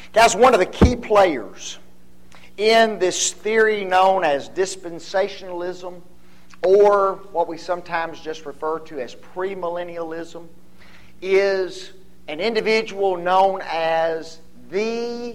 Guys, one of the key players in this theory known as dispensationalism, or what we sometimes just refer to as premillennialism, is an individual known as the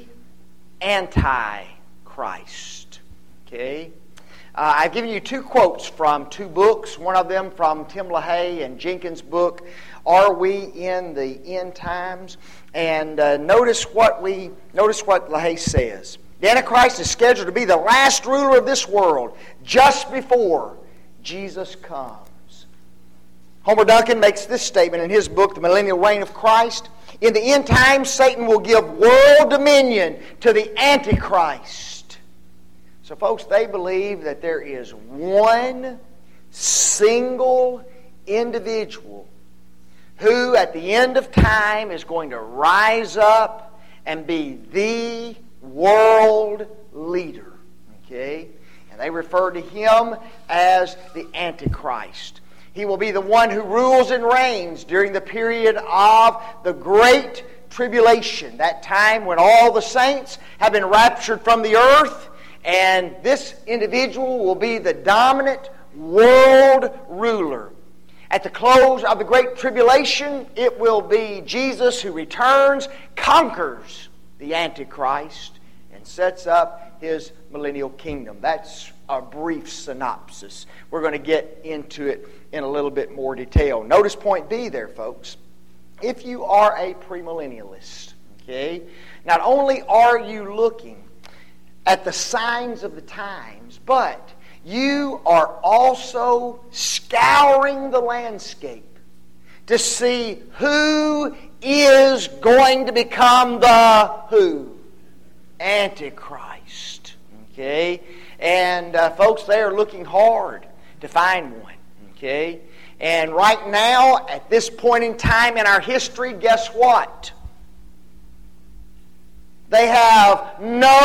Antichrist. Okay? I've given you two quotes from two books, one of them from Tim LaHaye and Jenkins' book, Are We in the End Times? And notice what LaHaye says. The Antichrist is scheduled to be the last ruler of this world just before Jesus comes. Homer Duncan makes this statement in his book, The Millennial Reign of Christ. In the end times, Satan will give world dominion to the Antichrist. So folks, they believe that there is one single individual who at the end of time is going to rise up and be the world leader. Okay? And they refer to him as the Antichrist. He will be the one who rules and reigns during the period of the Great Tribulation, that time when all the saints have been raptured from the earth, and this individual will be the dominant world ruler. At the close of the Great Tribulation, it will be Jesus who returns, conquers the Antichrist, and sets up his millennial kingdom. That's a brief synopsis. We're going to get into it in a little bit more detail. Notice point B there, folks. If you are a premillennialist, okay, not only are you looking at the signs of the times, but you are also scouring the landscape to see who is going to become the who? Antichrist. Okay? And folks, they are looking hard to find one. Okay? And right now, at this point in time in our history, guess what? They have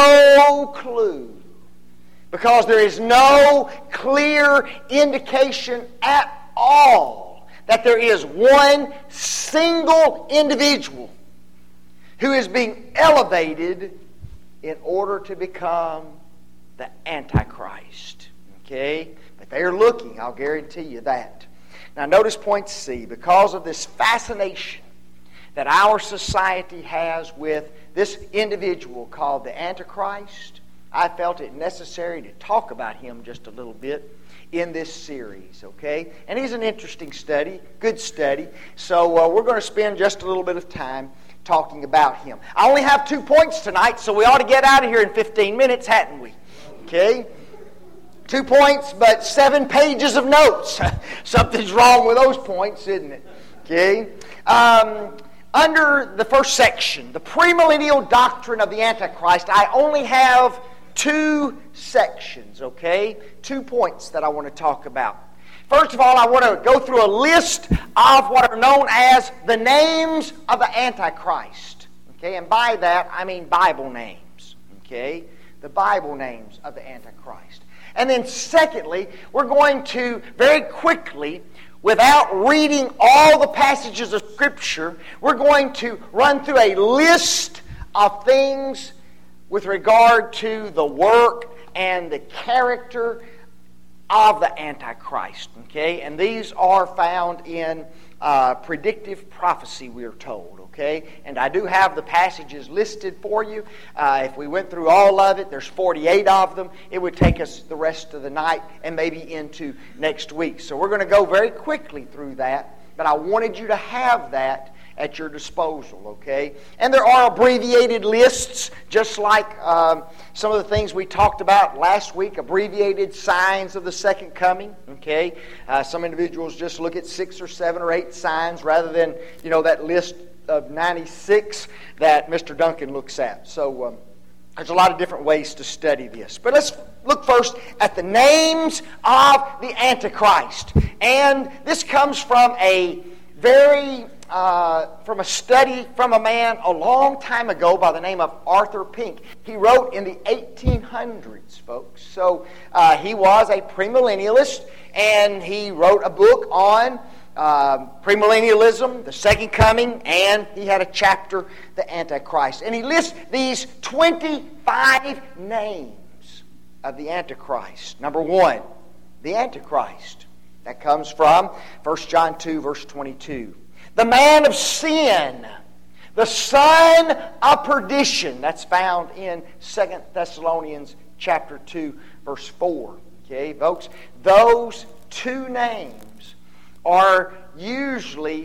no clue. Because there is no clear indication at all that there is one single individual who is being elevated in order to become the Antichrist. Okay? But they are looking, I'll guarantee you that. Now notice point C. Because of this fascination that our society has with this individual called the Antichrist, I felt it necessary to talk about him just a little bit in this series, okay? And he's an interesting study, good study. So we're going to spend just a little bit of time talking about him. I only have 2 points tonight, so we ought to get out of here in 15 minutes, hadn't we? Okay? 2 points, but 7 pages of notes. Something's wrong with those points, isn't it? Okay? Under the first section, the premillennial doctrine of the Antichrist, I only have 2 sections, okay? 2 points that I want to talk about. First of all, I want to go through a list of what are known as the names of the Antichrist. Okay, and by that I mean Bible names. Okay, the Bible names of the Antichrist. And then secondly, we're going to very quickly, without reading all the passages of Scripture, we're going to run through a list of things with regard to the work and the character of the Antichrist. Okay? And these are found in predictive prophecy, we are told. Okay? And I do have the passages listed for you. If we went through all of it, there's 48 of them. It would take us the rest of the night and maybe into next week. So we're going to go very quickly through that. But I wanted you to have that at your disposal, okay? And there are abbreviated lists, just like some of the things we talked about last week, abbreviated signs of the second coming, okay? Some individuals just look at 6 or 7 or 8 signs rather than, that list of 96 that Mr. Duncan looks at. So there's a lot of different ways to study this. But let's look first at the names of the Antichrist. And this comes from a study from a man a long time ago by the name of Arthur Pink. He wrote in the 1800s, folks. So he was a premillennialist, and he wrote a book on premillennialism, the second coming, and he had a chapter, the Antichrist. And he lists these 25 names of the Antichrist. Number 1, the Antichrist. That comes from 1 John 2, verse 22. The man of sin, the son of perdition. That's found in 2 Thessalonians chapter 2, verse 4. Okay, folks, those two names are usually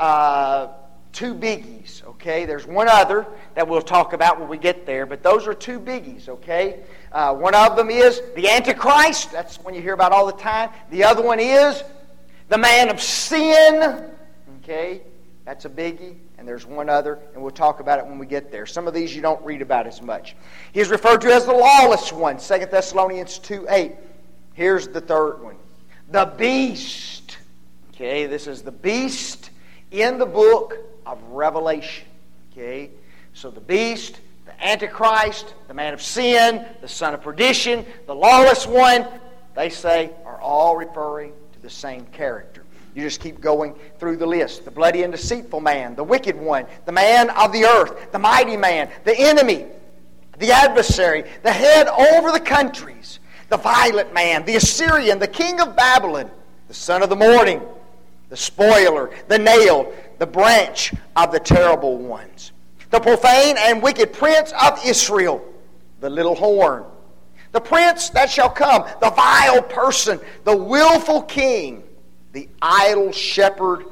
two biggies, okay? There's one other that we'll talk about when we get there, but those are two biggies, okay? One of them is the Antichrist. That's one you hear about all the time. The other one is the man of sin, okay? That's a biggie. And there's one other, and we'll talk about it when we get there. Some of these you don't read about as much. He's referred to as the lawless one, 2 Thessalonians 2:8. Here's the third one, the beast. Okay, this is the beast in the book of Revelation. Okay, so the beast, the Antichrist, the man of sin, the son of perdition, the lawless one, they say are all referring to the same character. You just keep going through the list. The bloody and deceitful man, the wicked one, the man of the earth, the mighty man, the enemy, the adversary, the head over the countries, the violent man, the Assyrian, the king of Babylon, the son of the morning, the spoiler, the nail, the branch of the terrible ones, the profane and wicked prince of Israel, the little horn, the prince that shall come, the vile person, the willful king, the idle shepherd,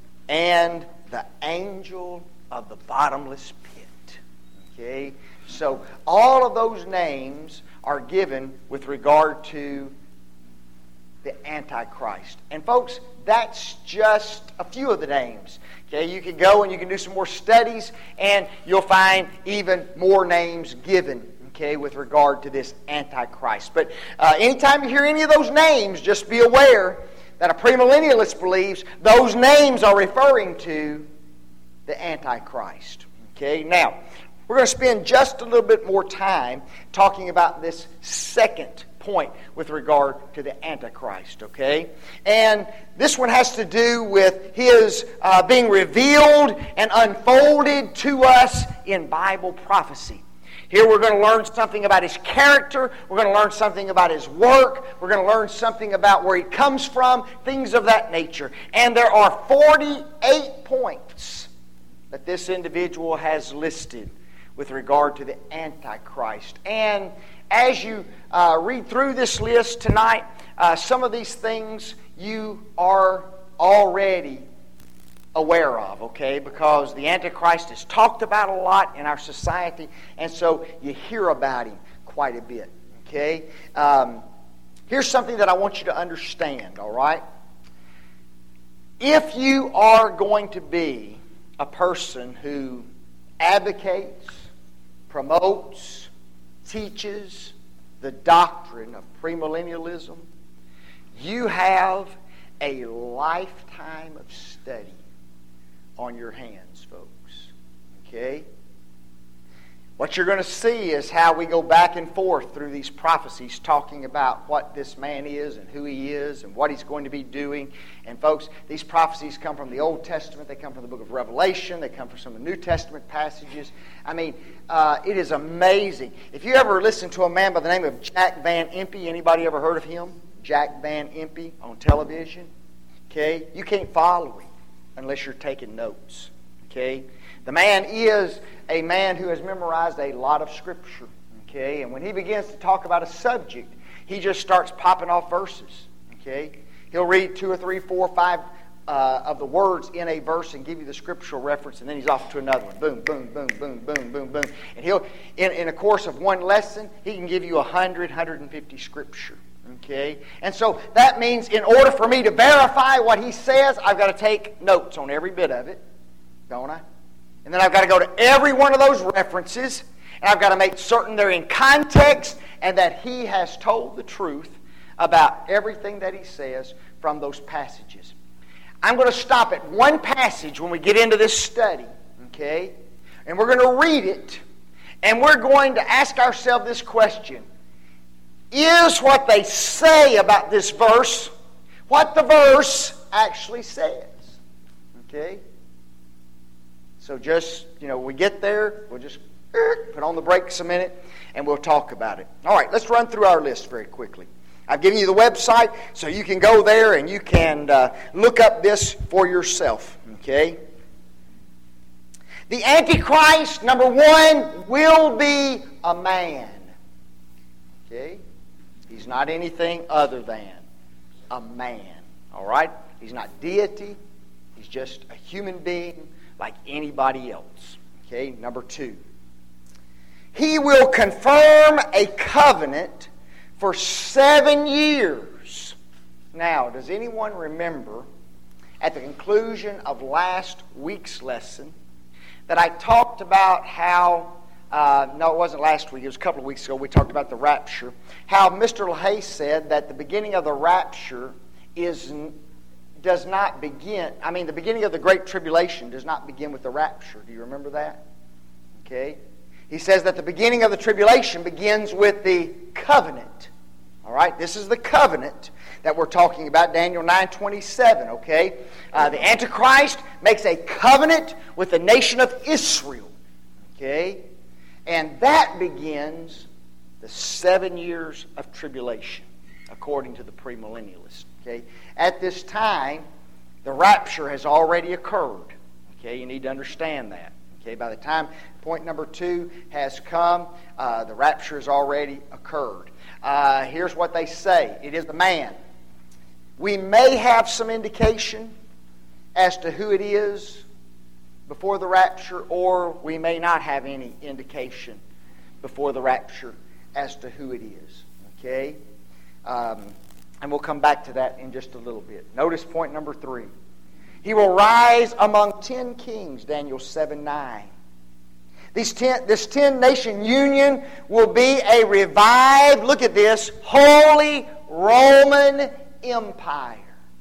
and the angel of the bottomless pit. Okay? So all of those names are given with regard to the Antichrist. And folks, that's just a few of the names. Okay? You can go and you can do some more studies, and you'll find even more names given, okay, with regard to this Antichrist. But anytime you hear any of those names, just be aware that a premillennialist believes those names are referring to the Antichrist. Okay, now, we're going to spend just a little bit more time talking about this second point with regard to the Antichrist, okay? And this one has to do with his being revealed and unfolded to us in Bible prophecy. Here we're going to learn something about his character. We're going to learn something about his work. We're going to learn something about where he comes from, things of that nature. And there are 48 points that this individual has listed with regard to the Antichrist. And as you read through this list tonight, some of these things you are already aware of, okay? Because the Antichrist is talked about a lot in our society, and so you hear about him quite a bit, okay? Here's something that I want you to understand, all right? If you are going to be a person who advocates, promotes, teaches the doctrine of premillennialism, you have a lifetime of study on your hands, folks. Okay? What you're going to see is how we go back and forth through these prophecies talking about what this man is and who he is and what he's going to be doing. And folks, these prophecies come from the Old Testament. They come from the book of Revelation. They come from some of the New Testament passages. I mean, it is amazing. If you ever listen to a man by the name of Jack Van Impe, anybody ever heard of him? Jack Van Impe on television? Okay? You can't follow him unless you're taking notes. Okay? The man is a man who has memorized a lot of Scripture. Okay? And when he begins to talk about a subject, he just starts popping off verses. Okay? He'll read 2 or 3, 4, 5 of the words in a verse and give you the scriptural reference, and then he's off to another one. Boom, boom, boom, boom, boom, boom, boom. And he'll, in a course of one lesson, he can give you 100, 150 Scripture. Okay? And so that means in order for me to verify what he says, I've got to take notes on every bit of it, don't I? And then I've got to go to every one of those references, and I've got to make certain they're in context and that he has told the truth about everything that he says from those passages. I'm going to stop at one passage when we get into this study, okay? And we're going to read it, and we're going to ask ourselves this question. Is what they say about this verse, what the verse actually says. Okay? So just, we get there, we'll just put on the brakes a minute, and we'll talk about it. All right, let's run through our list very quickly. I've given you the website, so you can go there and you can look up this for yourself. Okay? The Antichrist, number one, will be a man. Okay? He's not anything other than a man. All right? He's not deity. He's just a human being like anybody else. Okay? Number two. He will confirm a covenant for 7 years. Now, does anyone remember at the conclusion of last week's lesson that I talked about how, no, it wasn't last week, it was a couple of weeks ago, we talked about the rapture, how Mr. LaHaye said that the beginning of the rapture does not begin, the beginning of the Great Tribulation does not begin with the rapture. Do you remember that? Okay. He says that the beginning of the tribulation begins with the covenant. All right, this is the covenant that we're talking about, Daniel 9:27, okay? The Antichrist makes a covenant with the nation of Israel, okay? And that begins the 7 years of tribulation, according to the premillennialists, okay? At this time, the rapture has already occurred, okay? You need to understand that. Okay, by the time point number 2 has come, the rapture has already occurred. Here's what they say. It is the man. We may have some indication as to who it is before the rapture, or we may not have any indication before the rapture as to who it is. Okay? And we'll come back to that in just a little bit. Notice point number 3. He will rise among 10 kings, Daniel 7:9. This 10-nation union will be a revived, look at this, Holy Roman Empire.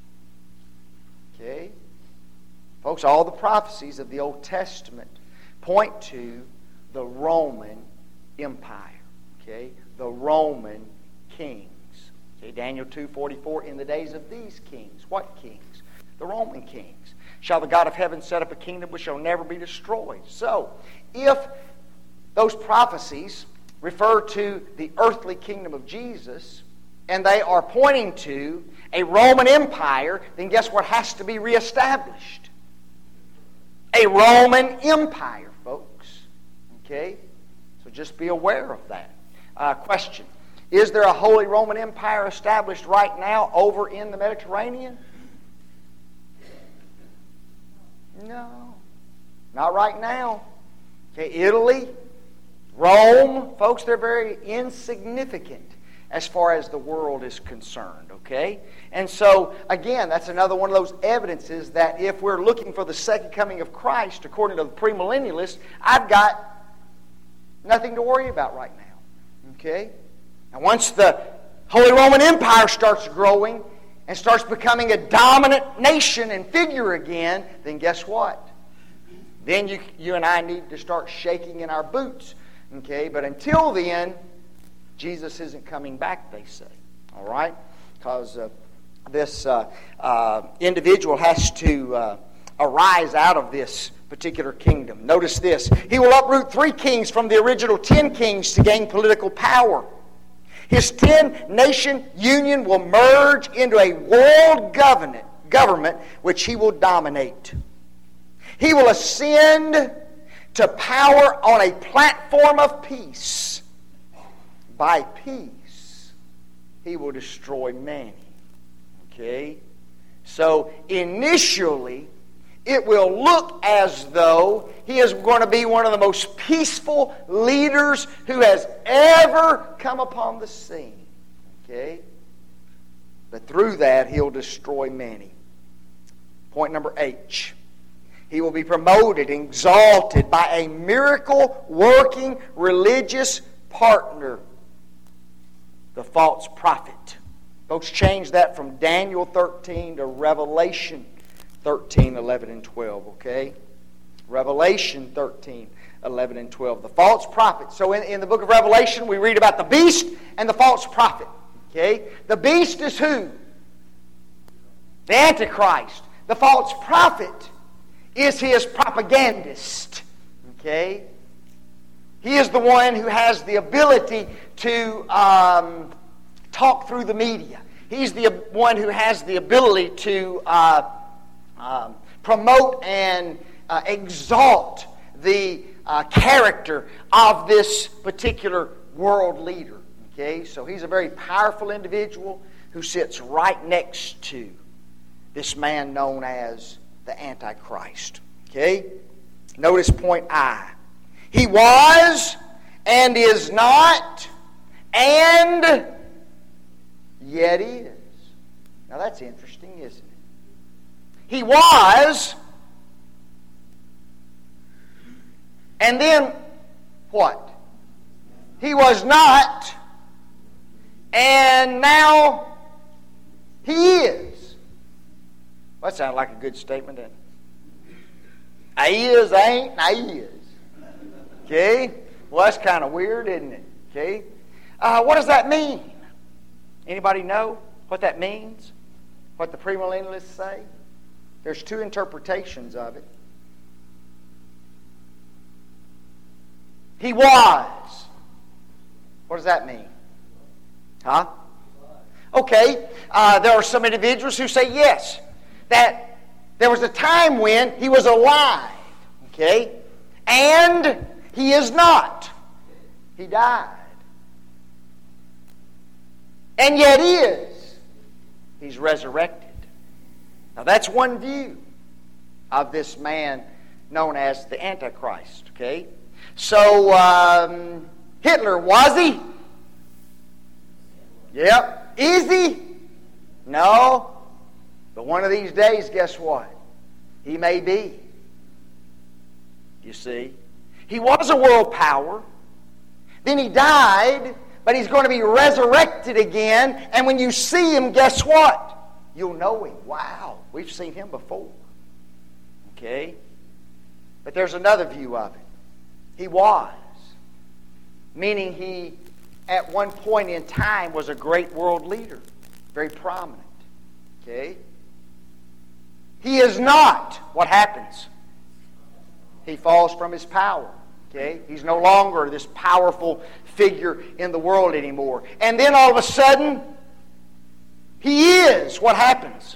Okay? Folks, all the prophecies of the Old Testament point to the Roman Empire. Okay? The Roman kings. Okay? Daniel 2:44, in the days of these kings. What kings? The Roman kings. Shall the God of heaven set up a kingdom which shall never be destroyed? So, if those prophecies refer to the earthly kingdom of Jesus, and they are pointing to a Roman Empire, then guess what has to be reestablished? A Roman Empire, folks. Okay? So just be aware of that. Question. Is there a Holy Roman Empire established right now over in the Mediterranean? No, not right now. Okay, Italy, Rome, folks, they're very insignificant as far as the world is concerned, okay? And so, again, that's another one of those evidences that if we're looking for the second coming of Christ, according to the premillennialists, I've got nothing to worry about right now, okay? And once the Holy Roman Empire starts growing and starts becoming a dominant nation and figure again, then guess what? Then you and I need to start shaking in our boots. Okay? But until then, Jesus isn't coming back, they say. All right? Because this individual has to arise out of this particular kingdom. Notice this. He will uproot 3 kings from the original 10 kings to gain political power. His 10-nation union will merge into a world government which he will dominate. He will ascend to power on a platform of peace. By peace, he will destroy many. Okay? So initially, it will look as though he is going to be one of the most peaceful leaders who has ever come upon the scene. Okay? But through that, he'll destroy many. Point number H. He will be promoted and exalted by a miracle-working religious partner, the false prophet. Folks, change that from Daniel 13 to Revelation 13, 11, and 12, okay? Revelation 13, 11, and 12. The false prophet. So in the book of Revelation, we read about the beast and the false prophet, okay? The beast is who? The Antichrist, the false prophet, is his propagandist. Okay? He is the one who has the ability to talk through the media. He's the one who has the ability to promote and exalt the character of this particular world leader. Okay, so he's a very powerful individual who sits right next to this man known as the Antichrist. Okay, notice point I. He was and is not and yet is. Now that's interesting, isn't it? He was, and then what? He was not, and now he is. Well, that sounds like a good statement, doesn't it? I is, I ain't, I is. Okay? Well, that's kind of weird, isn't it? Okay? What does that mean? Anybody know what that means? What the premillennialists say? There's two interpretations of it. He was. What does that mean? Huh? Okay. There are some individuals who say yes, that there was a time when he was alive. Okay? And he is not. He died. And yet is. He's resurrected. Now that's one view of this man known as the Antichrist. Okay? So, Hitler, was he? Yep. Is he? No. But one of these days, guess what? He may be. You see? He was a world power. Then he died, but he's going to be resurrected again. And when you see him, guess what? You'll know him. Wow, we've seen him before. Okay? But there's another view of it. He was. Meaning he, at one point in time, was a great world leader. Very prominent. Okay? He is not. What happens? He falls from his power. Okay? He's no longer this powerful figure in the world anymore. And then all of a sudden, he is. What happens?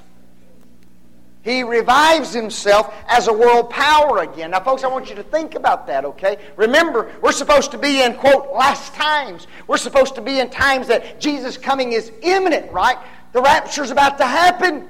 He revives himself as a world power again. Now, folks, I want you to think about that, okay? Remember, we're supposed to be in, quote, last times. We're supposed to be in times that Jesus' coming is imminent, right? The rapture's about to happen.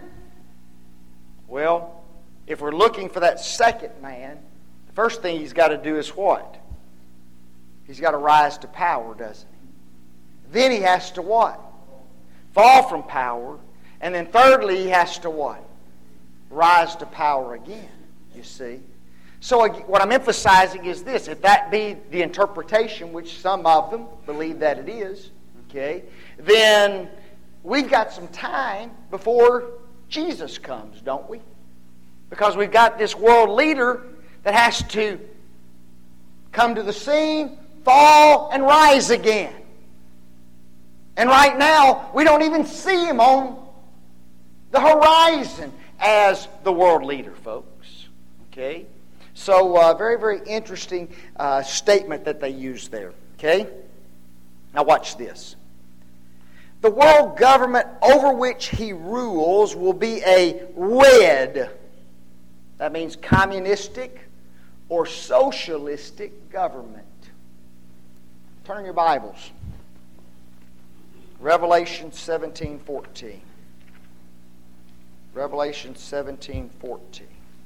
Well, if we're looking for that second man, the first thing he's got to do is what? He's got to rise to power, doesn't he? Then he has to what? Fall from power. And then thirdly, he has to what? Rise to power again, you see. So what I'm emphasizing is this. If that be the interpretation, which some of them believe that it is, okay, then we've got some time before Jesus comes, don't we? Because we've got this world leader that has to come to the scene, fall, and rise again. And right now, we don't even see him on the horizon as the world leader, folks. Okay? So, very, very interesting statement that they use there. Okay? Now watch this. The world government over which he rules will be a red, that means communistic or socialistic government. Turn your Bibles. Revelation 17:14. Revelation 17:14.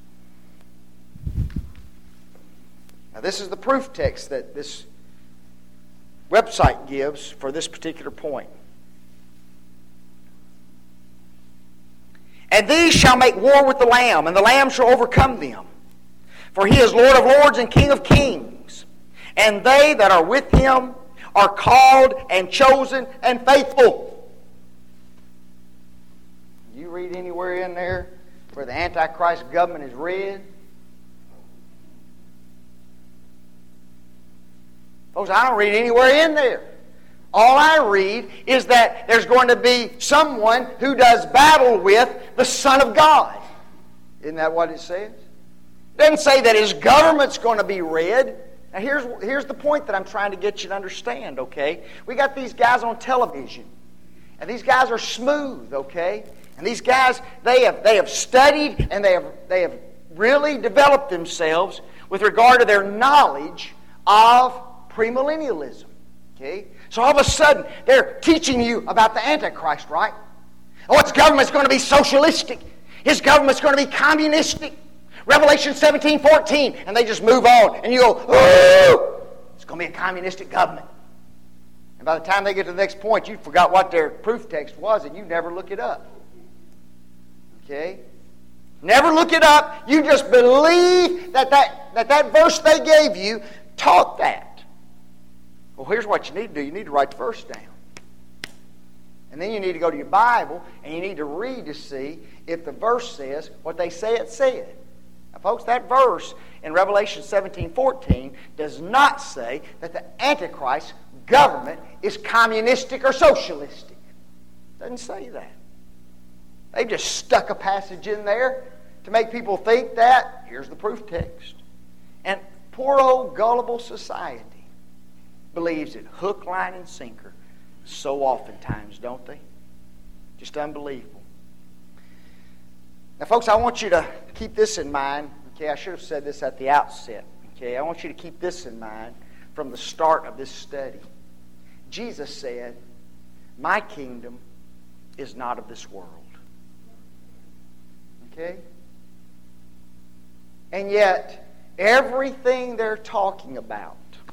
Now this is the proof text that this website gives for this particular point. And these shall make war with the Lamb, and the Lamb shall overcome them. For he is Lord of lords and King of kings. And they that are with him are called and chosen and faithful. You read anywhere in there where the Antichrist government is red? Folks, I don't read anywhere in there All I read is that there's going to be someone who does battle with the Son of God. Isn't that what it says? It doesn't say that his government's going to be red. Now here's the point that I'm trying to get you to understand, okay? We got these guys on television. And these guys are smooth, okay? And these guys, they have studied and they have really developed themselves with regard to their knowledge of premillennialism. Okay? So all of a sudden, they're teaching you about the Antichrist, right? Oh, his government's going to be socialistic. His government's going to be communistic. Revelation 17:14. And they just move on. And you go, oh, it's going to be a communistic government. And by the time they get to the next point, you forgot what their proof text was and you never look it up. Okay? Never look it up. You just believe that verse they gave you taught that. Well, here's what you need to do. You need to write the verse down. And then you need to go to your Bible and you need to read to see if the verse says what they say it said. Now, folks, that verse in Revelation 17:14 does not say that the Antichrist government is communistic or socialistic. It doesn't say that. They've just stuck a passage in there to make people think that. Here's the proof text. And poor old gullible society believes it hook, line, and sinker so oftentimes, don't they? Just unbelievable. Now, folks, I want you to keep this in mind. Okay, I should have said this at the outset. Okay, I want you to keep this in mind from the start of this study. Jesus said, "My kingdom is not of this world." Okay? And yet, everything they're talking about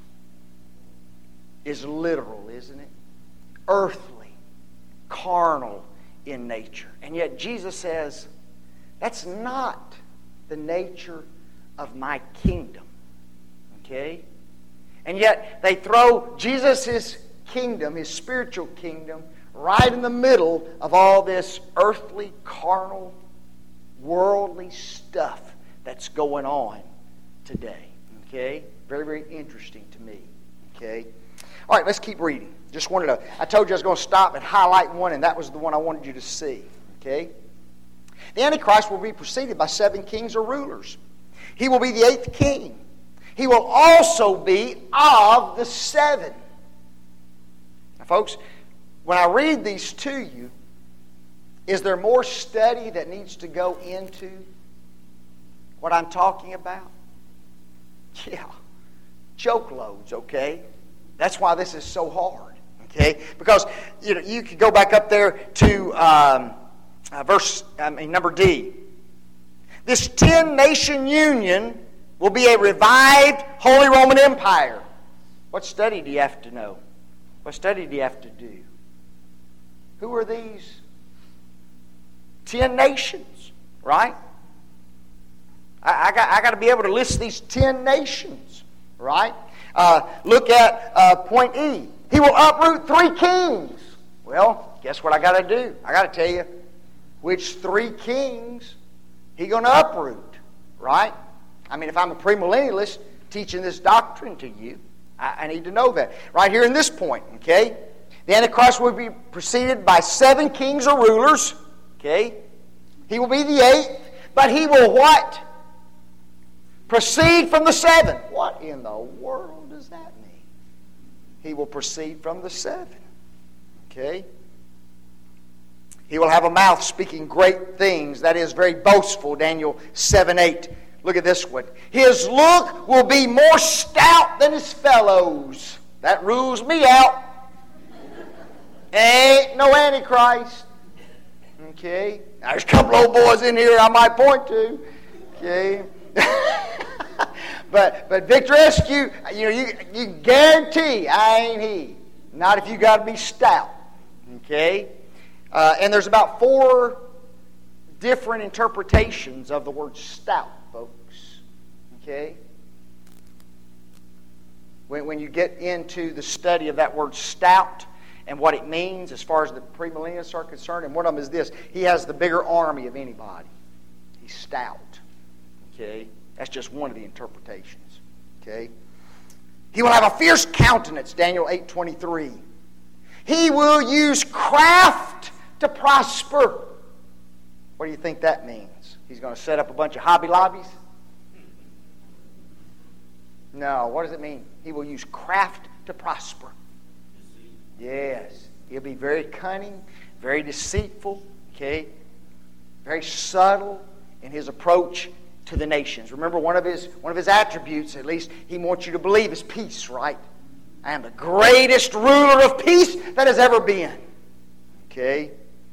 is literal, isn't it? Earthly, carnal in nature. And yet Jesus says, that's not the nature of my kingdom. Okay? And yet they throw Jesus' kingdom, his spiritual kingdom, right in the middle of all this earthly, carnal, worldly stuff that's going on today. Okay? Very, very interesting to me. Okay? All right, let's keep reading. I told you I was going to stop and highlight one, and that was the one I wanted you to see. Okay? The Antichrist will be preceded by 7 kings or rulers. He will be the 8th king. He will also be of the 7. Now, folks, when I read these to you, is there more study that needs to go into what I'm talking about? Yeah. Joke loads, okay? That's why this is so hard, okay? Because you could go back up there to number D. This 10-nation union will be a revived Holy Roman Empire. What study do you have to know? What study do you have to do? Who are these 10 nations, right? I got to be able to list these 10 nations, right? Look at point E. He will uproot 3 kings. Well, guess what I got to do? I got to tell you which 3 kings he's going to uproot, right? I mean, if I'm a premillennialist teaching this doctrine to you, I need to know that. Right here in this point, okay? The Antichrist will be preceded by 7 kings or rulers, okay? He will be the 8th, but he will what? Proceed from the 7. What in the world does that mean? He will proceed from the 7. Okay? He will have a mouth speaking great things. That is very boastful. Daniel 7:8. Look at this one. His look will be more stout than his fellows. That rules me out. Ain't no Antichrist. Okay? Now, there's a couple old boys in here I might point to. Okay? but Victor Eskew, you guarantee I ain't he. Not if you got to be stout. Okay? And there's about 4 different interpretations of the word stout, folks. Okay? When you get into the study of that word stout and what it means as far as the premillennialists are concerned, and one of them is this: he has the bigger army of anybody. He's stout. Okay? That's just one of the interpretations. Okay? He will have a fierce countenance, Daniel 8:23. He will use craft to prosper. What do you think that means? He's going to set up a bunch of Hobby Lobbies? No, what does it mean? He will use craft to prosper. Yes. He'll be very cunning, very deceitful, okay? Very subtle in his approach to the nations. Remember, one of his attributes, at least he wants you to believe, is peace, right? I am the greatest ruler of peace that has ever been. Okay?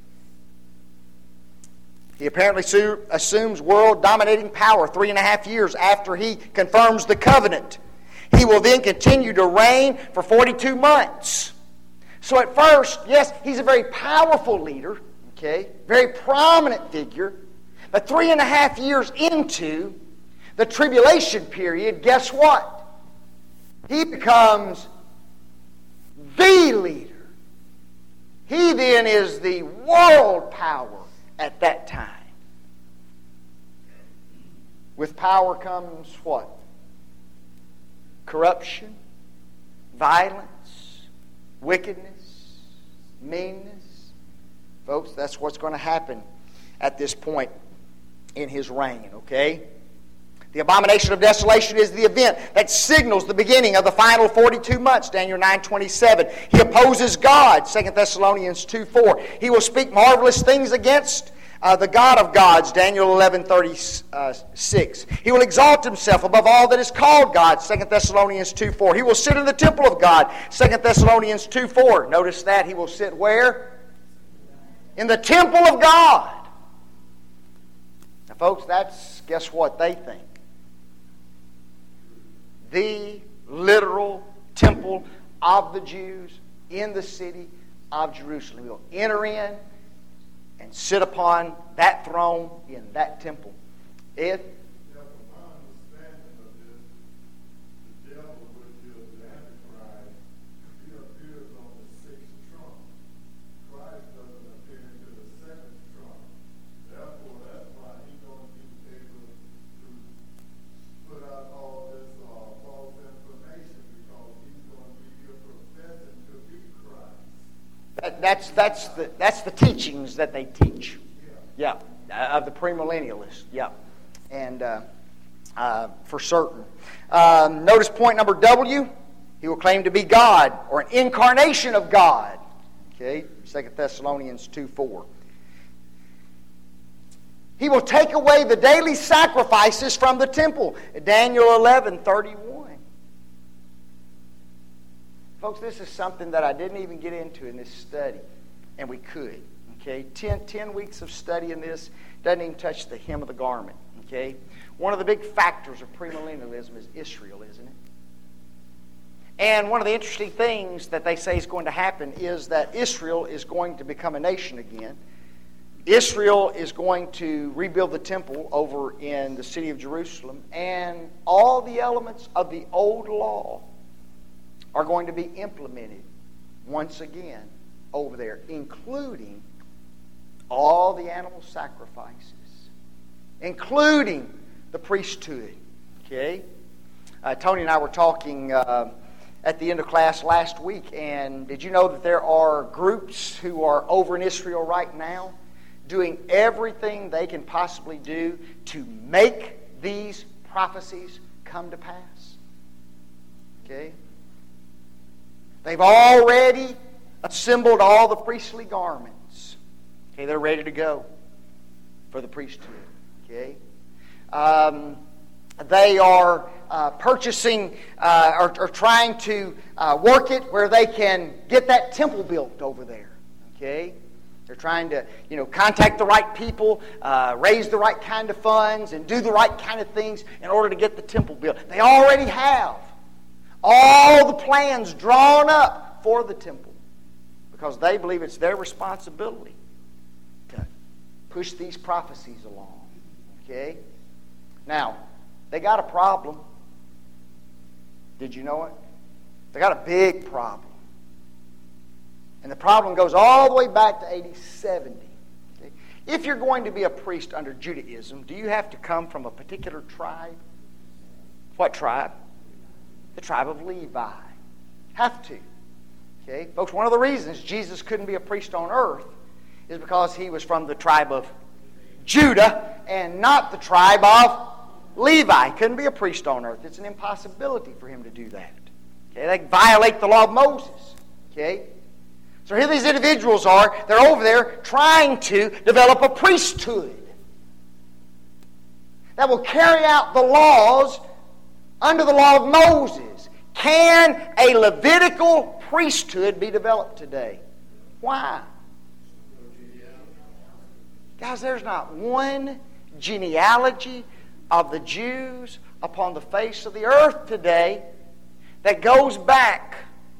He apparently assumes world-dominating power 3.5 years after he confirms the covenant. He will then continue to reign for 42 months. So at first, yes, he's a very powerful leader, okay, very prominent figure. But 3.5 years into the tribulation period, guess what? He becomes the leader. He then is the world power at that time. With power comes what? Corruption, violence, wickedness, meanness. Folks, that's what's going to happen at this point in his reign, okay? The abomination of desolation is the event that signals the beginning of the final 42 months, Daniel 9:27. He opposes God, 2 Thessalonians 2:4. He will speak marvelous things against the God of gods, Daniel 11:36. He will exalt himself above all that is called God, 2 Thessalonians 2:4. He will sit in the temple of God, 2 Thessalonians 2:4. Notice that. He will sit where? In the temple of God. Now, folks, that's, guess what they think? The literal temple of the Jews in the city of Jerusalem. He will enter in and sit upon that throne in that temple. Ed? From my understanding of this, the devil, which is the Antichrist, he appears on the sixth trump. Christ doesn't appear until the seventh trump. Therefore, that's why he's going to be able to put out all this false information, because he's going to be here professing to be Christ. That's the teachings that they teach. Yeah, of the premillennialists. Yeah, and for certain. Notice point number W. He will claim to be God, or an incarnation of God. Okay, 2 Thessalonians 2:4. He will take away the daily sacrifices from the temple, Daniel 11:31. Folks, this is something that I didn't even get into in this study, and we could. Okay, 10 weeks of study in this doesn't even touch the hem of the garment. Okay, one of the big factors of premillennialism is Israel, isn't it? And one of the interesting things that they say is going to happen is that Israel is going to become a nation again. Israel is going to rebuild the temple over in the city of Jerusalem, and all the elements of the old law are going to be implemented once again over there, including all the animal sacrifices, including the priesthood. Okay? Tony and I were talking at the end of class last week, and did you know that there are groups who are over in Israel right now doing everything they can possibly do to make these prophecies come to pass? Okay? They've already assembled all the priestly garments. Okay, they're ready to go for the priesthood. Okay, they are purchasing or trying to work it where they can get that temple built over there. Okay, they're trying to contact the right people, raise the right kind of funds, and do the right kind of things in order to get the temple built. They already have all the plans drawn up for the temple, because they believe it's their responsibility to push these prophecies along. Okay? Now, they got a problem. Did you know it? They got a big problem. And the problem goes all the way back to AD 70. Okay? If you're going to be a priest under Judaism, do you have to come from a particular tribe? What tribe? The tribe of Levi. Have to. Okay, folks, one of the reasons Jesus couldn't be a priest on earth is because he was from the tribe of Judah and not the tribe of Levi. He couldn't be a priest on earth. It's an impossibility for him to do that. Okay, they violate the law of Moses. Okay? So here these individuals are. They're over there trying to develop a priesthood that will carry out the laws under the law of Moses. Can a Levitical priesthood be developed today? Why? Guys, there's not one genealogy of the Jews upon the face of the earth today that goes back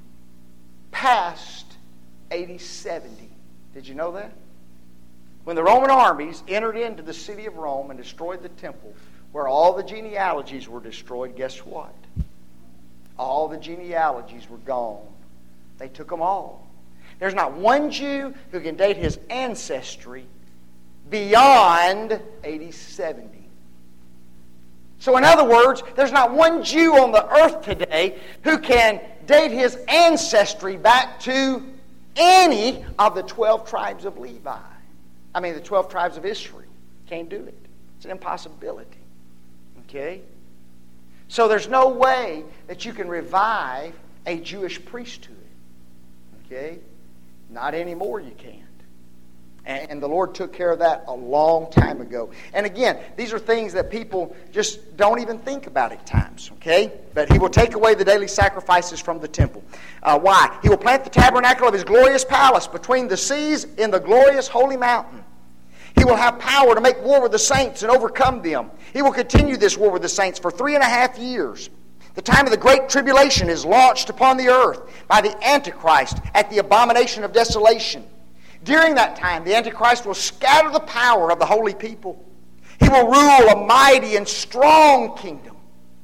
past 80-70. Did you know that? When the Roman armies entered into the city of Rome and destroyed the temple, where all the genealogies were destroyed, guess what? All the genealogies were gone. They took them all. There's not one Jew who can date his ancestry beyond 80-70. So in other words, there's not one Jew on the earth today who can date his ancestry back to any of the 12 tribes of Levi. The 12 tribes of Israel. Can't do it. It's an impossibility. Okay? So there's no way that you can revive a Jewish priesthood. Okay? Not anymore you can't. And the Lord took care of that a long time ago. And again, these are things that people just don't even think about at times. Okay? But He will take away the daily sacrifices from the temple. Why? He will plant the tabernacle of His glorious palace between the seas in the glorious holy mountain. He will have power to make war with the saints and overcome them. He will continue this war with the saints for 3.5 years. The time of the great tribulation is launched upon the earth by the Antichrist at the abomination of desolation. During that time, the Antichrist will scatter the power of the holy people. He will rule a mighty and strong kingdom.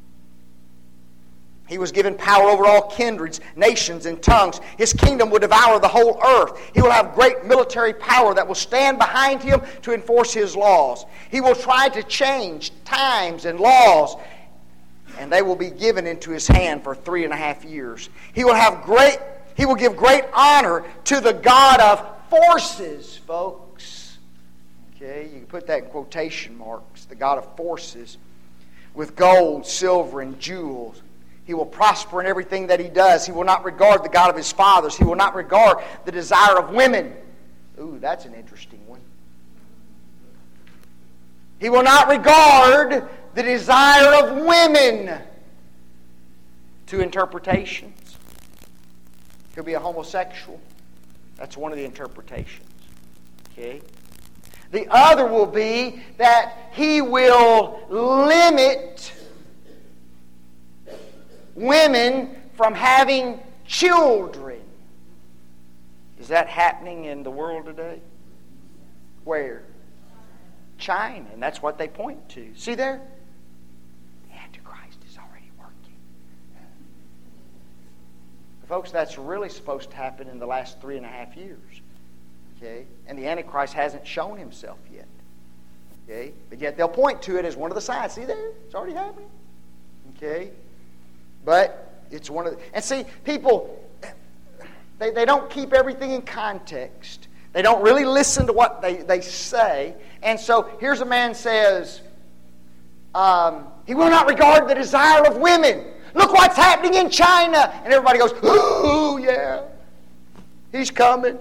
He was given power over all kindreds, nations, and tongues. His kingdom will devour the whole earth. He will have great military power that will stand behind him to enforce his laws. He will try to change times and laws, and they will be given into his hand for 3.5 years. He will give great honor to the God of forces, folks. Okay, you can put that in quotation marks. The God of forces, with gold, silver, and jewels. He will prosper in everything that he does. He will not regard the God of his fathers. He will not regard the desire of women. Ooh, that's an interesting one. He will not regard the desire of women to interpretations. He'll be a homosexual. That's one of the interpretations. Okay? The other will be that he will limit women from having children. Is that happening in the world today? Where? China. And that's what they point to. See there? The Antichrist is already working. Folks, that's really supposed to happen in the last 3.5 years. Okay? And the Antichrist hasn't shown himself yet. Okay? But yet they'll point to it as one of the signs. See there? It's already happening. Okay? But it's one of the... And see, people, they don't keep everything in context. They don't really listen to what they say. And so here's a man says, he will not regard the desire of women. Look what's happening in China. And everybody goes, ooh, yeah, he's coming.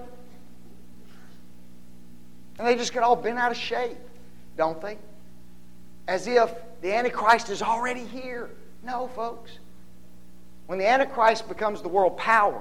And they just get all bent out of shape, don't they? As if the Antichrist is already here. No, folks. When the Antichrist becomes the world power,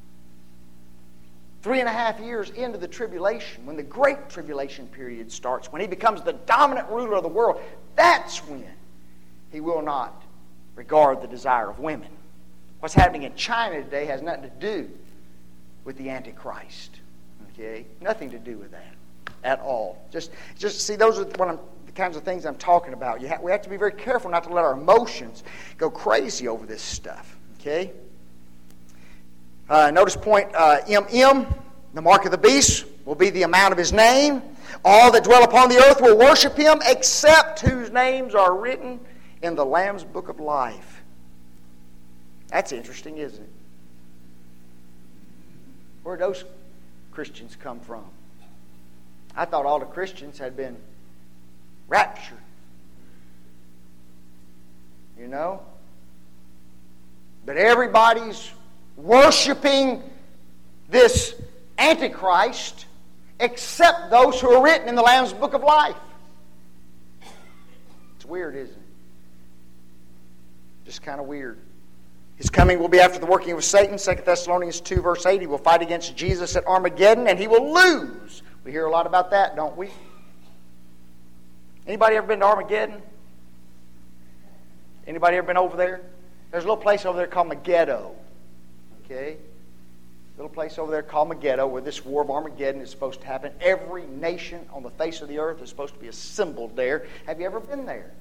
3.5 years into the tribulation, when the great tribulation period starts, when he becomes the dominant ruler of the world, that's when he will not regard the desire of women. What's happening in China today has nothing to do with the Antichrist. Okay? Nothing to do with that at all. Just see, those are the kinds of things I'm talking about. We have to be very careful not to let our emotions go crazy over this stuff. Okay? Notice point MM, the mark of the beast will be the amount of his name. All that dwell upon the earth will worship him, except whose names are written in the Lamb's book of life. That's interesting, isn't it? Where'd those Christians come from? I thought all the Christians had been raptured. You know? But everybody's worshiping this Antichrist except those who are written in the Lamb's Book of Life. It's weird, isn't it? Just kind of weird. His coming will be after the working of Satan. 2 Thessalonians 2 verse 8. He will fight against Jesus at Armageddon and he will lose. We hear a lot about that, don't we? Anybody ever been to Armageddon? Anybody ever been over there? There's a little place over there called Megiddo. Okay? A little place over there called Megiddo where this war of Armageddon is supposed to happen. Every nation on the face of the earth is supposed to be assembled there. Have you ever been there?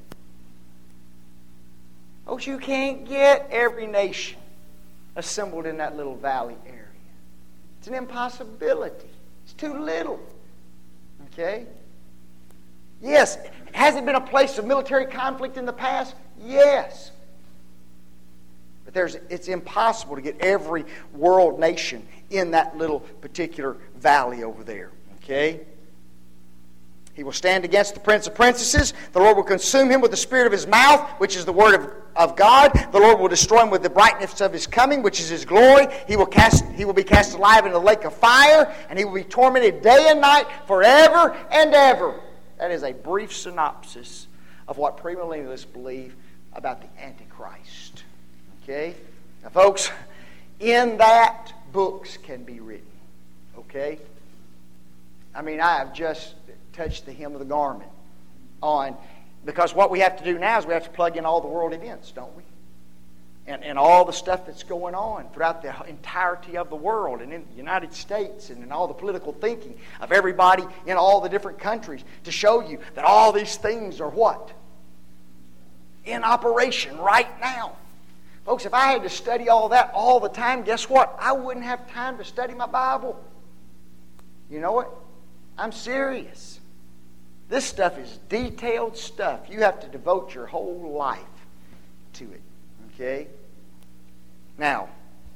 Oh, you can't get every nation assembled in that little valley area. It's an impossibility. It's too little. Okay? Yes. Has it been a place of military conflict in the past? Yes. But it's impossible to get every world nation in that little particular valley over there. Okay? He will stand against the prince of princesses. The Lord will consume him with the spirit of his mouth, which is the word of God. The Lord will destroy him with the brightness of his coming, which is his glory. He will be cast alive in the lake of fire, and he will be tormented day and night forever and ever. That is a brief synopsis of what premillennialists believe about the Antichrist. Okay? Now, folks, in that, books can be written. Okay? I mean, I have just touched the hem of the garment on, because what we have to do now is we have to plug in all the world events, don't we? And all the stuff that's going on throughout the entirety of the world and in the United States and in all the political thinking of everybody in all the different countries to show you that all these things are what? In operation right now. Folks, if I had to study all that all the time, guess what? I wouldn't have time to study my Bible. You know what? I'm serious. This stuff is detailed stuff. You have to devote your whole life to it. Okay? Now,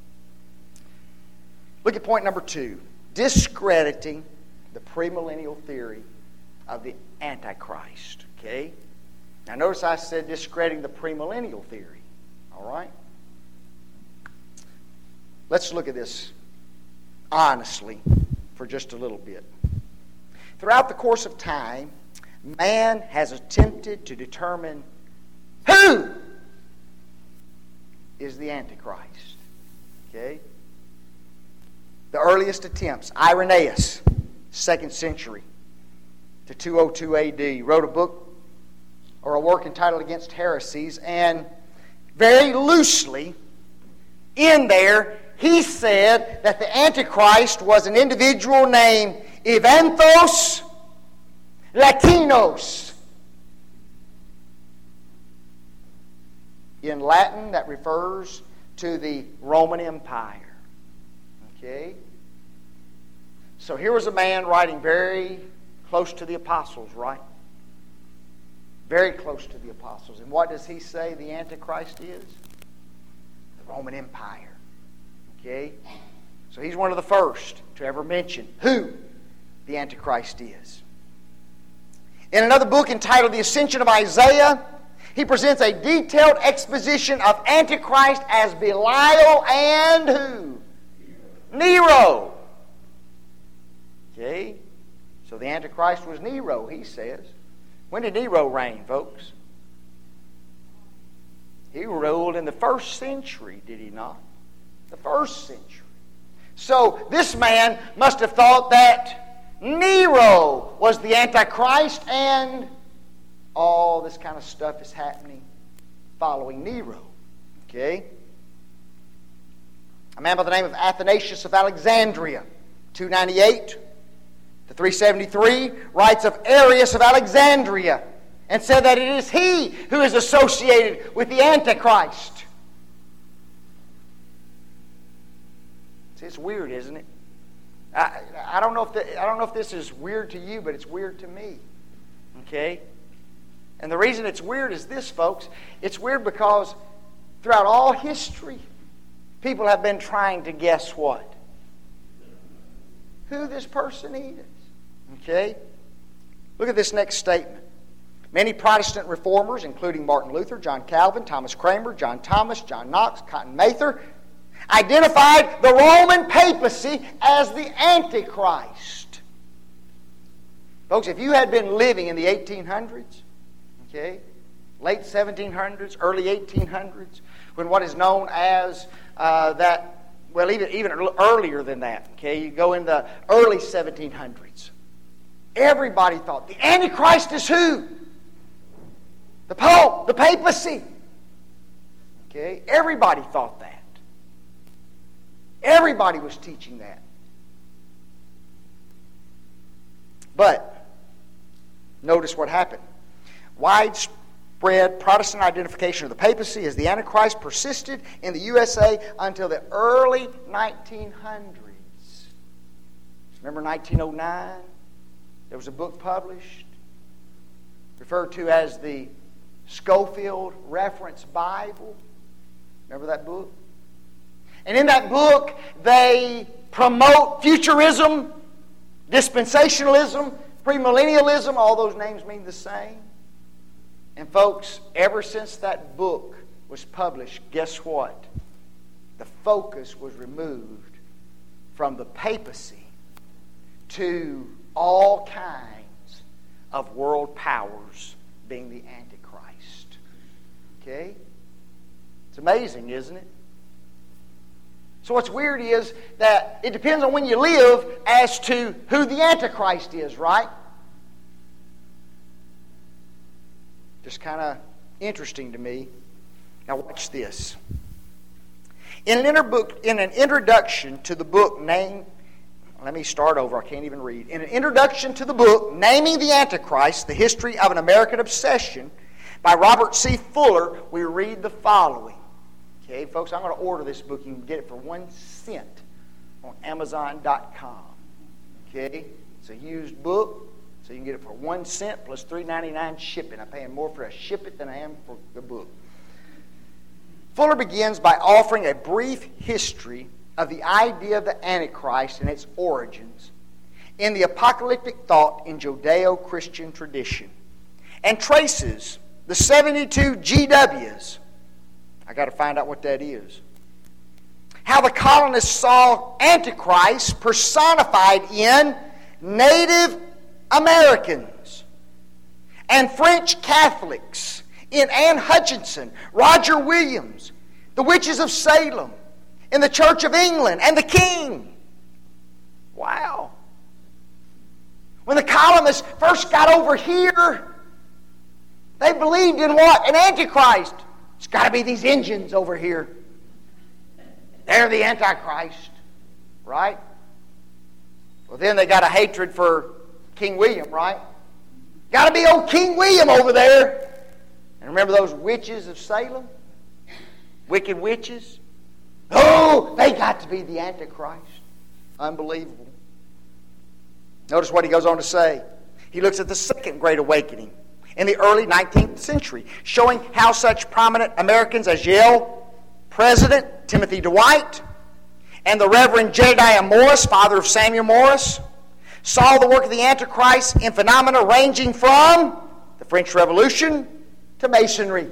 look at point number 2. Discrediting the premillennial theory of the Antichrist. Okay? Now notice I said discrediting the premillennial theory. All right? Let's look at this honestly for just a little bit. Throughout the course of time, man has attempted to determine who is the Antichrist. Okay? The earliest attempts, Irenaeus, 2nd century to 202 AD, wrote a book or a work entitled Against Heresies, and very loosely in there he said that the Antichrist was an individual named Evanthos Latinos. In Latin, that refers to the Roman Empire. Okay? So here was a man writing very close to the apostles, right? Very close to the apostles. And what does he say the Antichrist is? The Roman Empire. Okay? So he's one of the first to ever mention who the Antichrist is. In another book entitled The Ascension of Isaiah, he presents a detailed exposition of Antichrist as Belial and who? Nero. Okay? So the Antichrist was Nero, he says. When did Nero reign, folks? He ruled in the 1st century, did he not? The 1st century. So this man must have thought that Nero was the Antichrist, and all this kind of stuff is happening following Nero. Okay? A man by the name of Athanasius of Alexandria, 298 to 373, writes of Arius of Alexandria and said that it is he who is associated with the Antichrist. See, it's weird, isn't it? I don't know if this is weird to you, but it's weird to me. Okay? And the reason it's weird is this, folks. It's weird because throughout all history, people have been trying to guess what? who this person is. Okay? Look at this next statement. Many Protestant reformers, including Martin Luther, John Calvin, Thomas Cranmer, John Thomas, John Knox, Cotton Mather, identified the Roman papacy as the Antichrist. Folks, if you had been living in the 1800s, okay, late 1700s, early 1800s, when what is known as even earlier than that, okay, you go in the early 1700s, everybody thought the Antichrist is who? The Pope, the papacy. Okay, everybody thought that. Everybody was teaching that. But notice what happened. Widespread Protestant identification of the papacy as the Antichrist persisted in the USA until the early 1900s. Remember 1909? There was a book published referred to as the Scofield Reference Bible. Remember that book? And in that book, they promote futurism, dispensationalism, premillennialism. All those names mean the same. And folks, ever since that book was published, guess what? The focus was removed from the papacy to all kinds of world powers being the Antichrist. Okay? It's amazing, isn't it? So what's weird is that it depends on when you live as to who the Antichrist is, right? Just kind of interesting to me. Now watch this. In an introduction to the book named, let me start over, I can't even read. In an introduction to the book Naming the Antichrist, The History of an American Obsession by Robert C. Fuller, we read the following. Okay, folks, I'm going to order this book. You can get it for 1 cent on Amazon.com. Okay, it's a used book, so you can get it for 1 cent plus $3.99 shipping. I'm paying more for a ship it than I am for the book. Fuller begins by offering a brief history of the idea of the Antichrist and its origins in the apocalyptic thought in Judeo-Christian tradition, and traces the 72 GWs. I got to find out what that is. How the colonists saw Antichrist personified in Native Americans and French Catholics in Anne Hutchinson, Roger Williams, the witches of Salem, in the Church of England, and the King. Wow. When the colonists first got over here, they believed in what? An Antichrist. It's got to be these Indians over here. They're the Antichrist, right? Well, then they got a hatred for King William, right? Got to be old King William over there. And remember those witches of Salem? Wicked witches? Oh, they got to be the Antichrist. Unbelievable. Notice what he goes on to say. He looks at the Second Great Awakening in the early 19th century, showing how such prominent Americans as Yale President Timothy Dwight and the Reverend Jedediah Morris, father of Samuel Morris, saw the work of the Antichrist in phenomena ranging from the French Revolution to Masonry.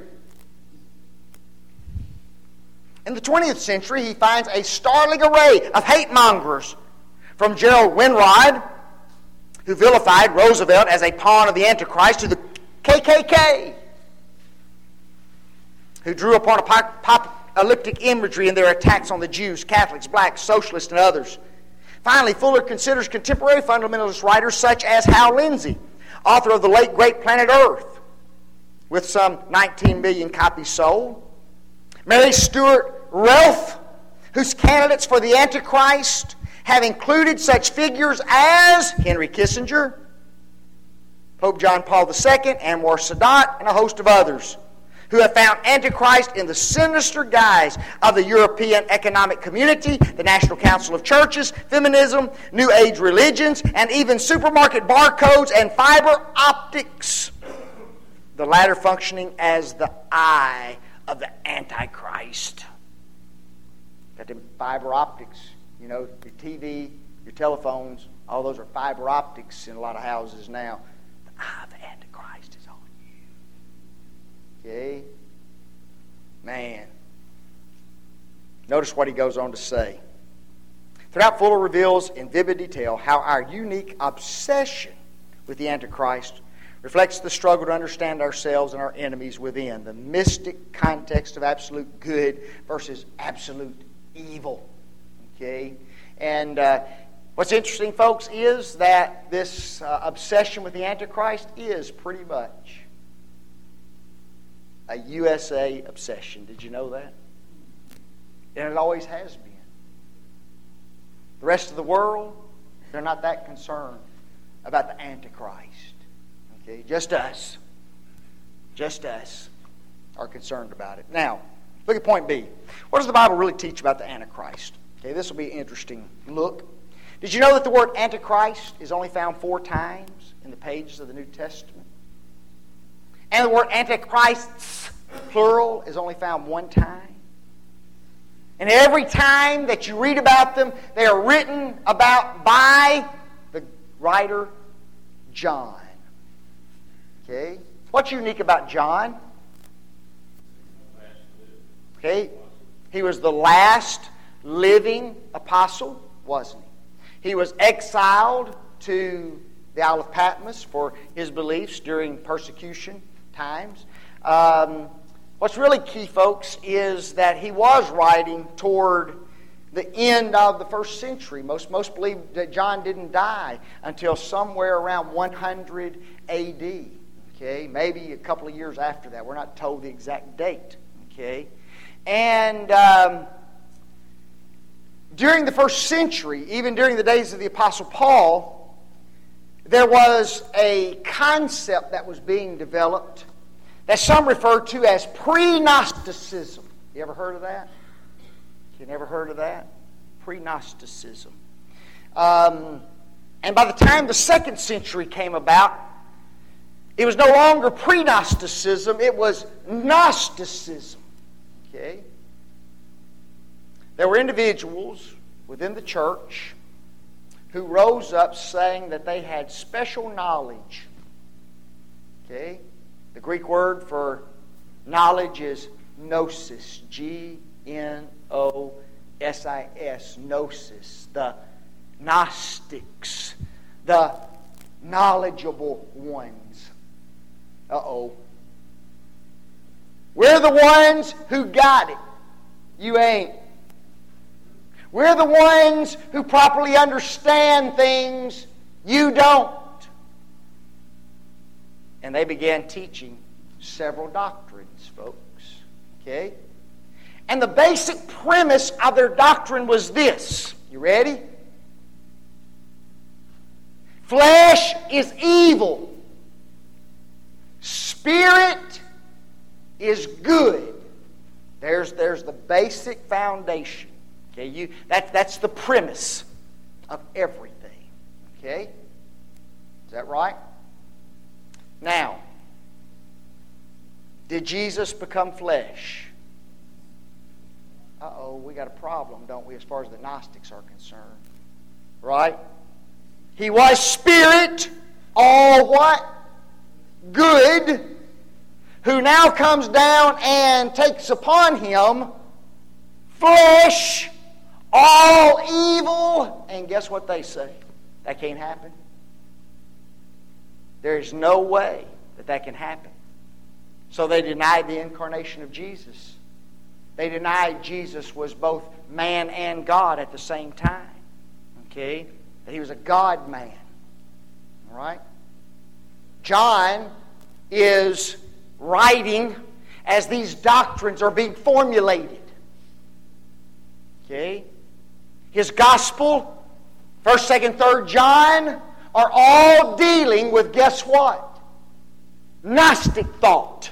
In the 20th century, he finds a startling array of hate mongers, from Gerald Winrod, who vilified Roosevelt as a pawn of the Antichrist, to the KKK, who drew upon apocalyptic imagery in their attacks on the Jews, Catholics, blacks, socialists, and others. Finally, Fuller considers contemporary fundamentalist writers such as Hal Lindsey, author of The Late Great Planet Earth, with some 19 million copies sold. Mary Stuart Relf, whose candidates for the Antichrist have included such figures as Henry Kissinger, Pope John Paul II, Anwar Sadat, and a host of others, who have found Antichrist in the sinister guise of the European Economic Community, the National Council of Churches, feminism, New Age religions, and even supermarket barcodes and fiber optics, the latter functioning as the eye of the Antichrist. Got them fiber optics, you know, the TV your telephones, all those are fiber optics in a lot of houses now. The eye of the Antichrist is on you. Okay? Man. Notice what he goes on to say. Throughout, Fuller reveals in vivid detail how our unique obsession with the Antichrist reflects the struggle to understand ourselves and our enemies within the mystic context of absolute good versus absolute evil. Okay? And what's interesting, folks, is that this obsession with the Antichrist is pretty much a USA obsession. Did you know that? And it always has been. The rest of the world, they're not that concerned about the Antichrist. Okay, just us are concerned about it. Now, look at point B. What does the Bible really teach about the Antichrist? Okay, this will be an interesting look. Did you know that the word Antichrist is only found 4 times in the pages of the New Testament? And the word Antichrists, plural, is only found 1 time? And every time that you read about them, they are written about by the writer John. Okay? What's unique about John? Okay? He was the last living apostle, wasn't he? He was exiled to the Isle of Patmos for his beliefs during persecution times. What's really key, folks, is that he was writing toward the end of the first century. Most believe that John didn't die until somewhere around 100 A.D. Okay, maybe a couple of years after that. We're not told the exact date. Okay, and during the first century, even during the days of the Apostle Paul, there was a concept that was being developed that some refer to as pre-Gnosticism. You ever heard of that? You never heard of that? Pre-Gnosticism. And by the time the 2nd century came about, it was no longer pre-Gnosticism, it was Gnosticism. Okay? There were individuals within the church who rose up saying that they had special knowledge. Okay? The Greek word for knowledge is gnosis. G-N-O-S-I-S. Gnosis. The Gnostics. The knowledgeable ones. Uh-oh. We're the ones who got it. You ain't. We're the ones who properly understand things. You don't. And they began teaching several doctrines, folks. Okay? And the basic premise of their doctrine was this. You ready? Flesh is evil. Spirit is good. There's the basic foundation. Okay? That's the premise of everything. Okay? Is that right? Now, did Jesus become flesh? Uh-oh, we got a problem, don't we, as far as the Gnostics are concerned. Right? He was spirit, all what? Good, who now comes down and takes upon him flesh, all evil. And guess what they say? That can't happen. There is no way that can happen. So they denied the incarnation of Jesus. They denied Jesus was both man and God at the same time. Okay? That he was a God-man. All right? John is writing as these doctrines are being formulated. Okay? His gospel, 1st, 2nd, 3rd John, are all dealing with, guess what? Gnostic thought.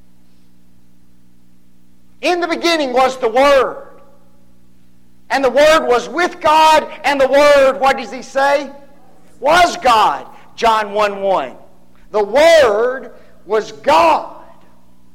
In the beginning was the Word. And the Word was with God, and the Word, what does he say? Was God. John 1:1. The Word was God.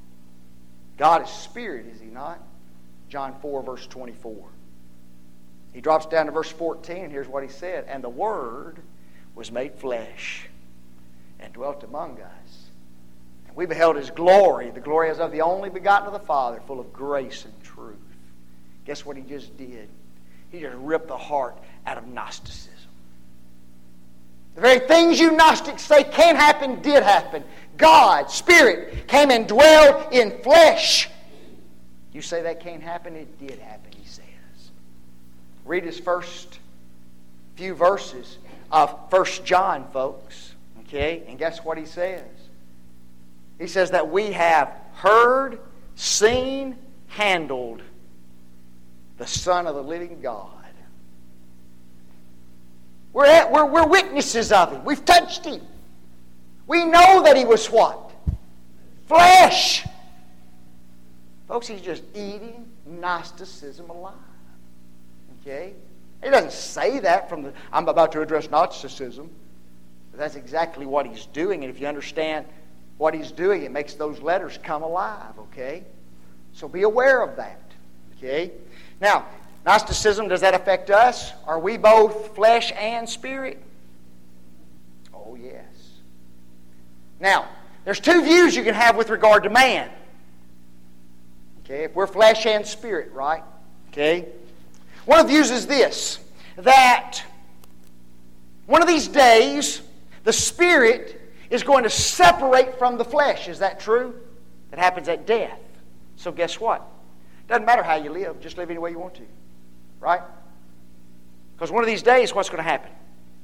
God is Spirit, is he not? John 4, verse 24. He drops down to verse 14, and here's what he said. And the Word was made flesh and dwelt among us. And we beheld His glory, the glory as of the only begotten of the Father, full of grace and truth. Guess what He just did? He just ripped the heart out of Gnosticism. The very things you Gnostics say can't happen, did happen. God, Spirit, came and dwelled in flesh. You say that can't happen? It did happen, he says. Read his first few verses of 1 John, folks. Okay? And guess what he says? He says that we have heard, seen, handled the Son of the living God. We're witnesses of Him. We've touched Him. We know that He was what? Flesh. Folks, He's just eating Gnosticism alive. Okay? He doesn't say that from I'm about to address Gnosticism. But that's exactly what He's doing. And if you understand what He's doing, it makes those letters come alive. Okay? So be aware of that. Okay? Now, Gnosticism, does that affect us? Are we both flesh and spirit? Oh, yes. Now, there's two views you can have with regard to man. Okay, if we're flesh and spirit, right? Okay. One of the views is this, that one of these days, the spirit is going to separate from the flesh. Is that true? That happens at death. So guess what? Doesn't matter how you live, just live any way you want to. Right? Because one of these days, what's going to happen?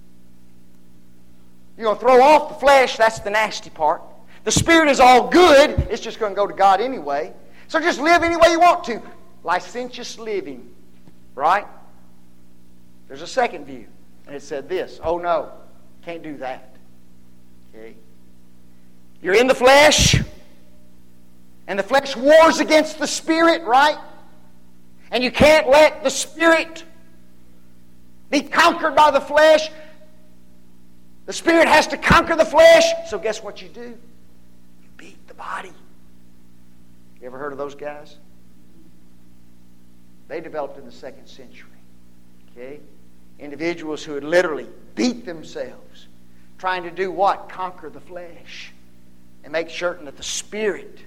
You're going to throw off the flesh. That's the nasty part. The spirit is all good. It's just going to go to God anyway. So just live any way you want to. Licentious living. Right? There's a second view. And it said this. Oh no, can't do that. Okay? You're in the flesh. And the flesh wars against the spirit, right? And you can't let the spirit be conquered by the flesh. The spirit has to conquer the flesh. So guess what you do? You beat the body. You ever heard of those guys? They developed in the 2nd century. Okay? Individuals who would literally beat themselves. Trying to do what? Conquer the flesh. And make certain that the spirit